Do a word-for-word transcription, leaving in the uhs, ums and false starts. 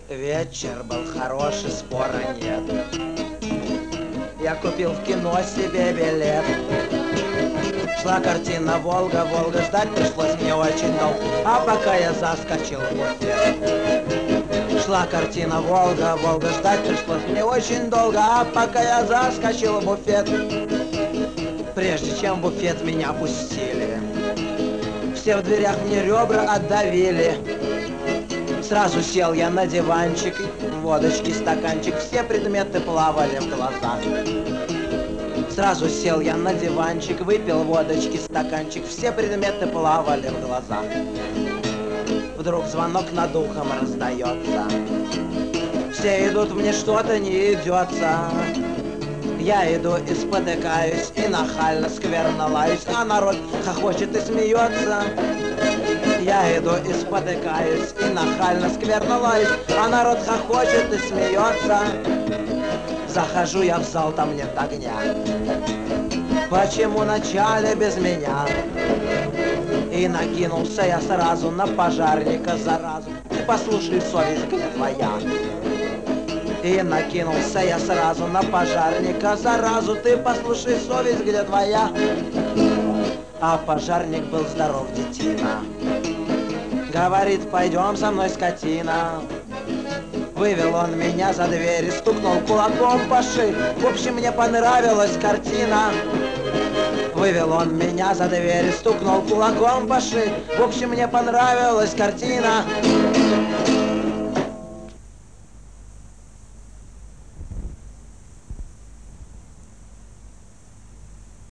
Вечер был хороший, спора нет. Я купил в кино себе билет. Шла картина «Волга», Волга, ждать пришлось мне очень долго, а пока я заскочил в буфет. Шла картина «Волга», Волга, ждать пришлось мне очень долго, а пока я заскочил в буфет. Прежде чем в буфет меня пустили, все в дверях мне ребра отдавили. Сразу сел я на диванчик, водочки, стаканчик, все предметы плавали в глазах. Сразу сел я на диванчик, выпил водочки, стаканчик, все предметы плавали в глазах. Вдруг звонок над ухом раздается. Все идут, мне что-то не идется. Я иду и спотыкаюсь, и нахально скверно лаюсь, а народ хохочет и смеется. Я иду и спотыкаюсь, и нахально скверно лаюсь, а народ хохочет и смеется. Захожу я в зал, там нет огня. Почему начали без меня? И накинулся я сразу на пожарника заразу. Ты послушай, совесть где твоя? И накинулся я сразу на пожарника заразу. Ты послушай, совесть где твоя? А пожарник был здоров, детина. Говорит, пойдем со мной, скотина. Вывел он меня за дверь и стукнул кулаком по шее. В общем, мне понравилась картина. Вывел он меня за дверь и стукнул кулаком по шее. В общем, мне понравилась картина.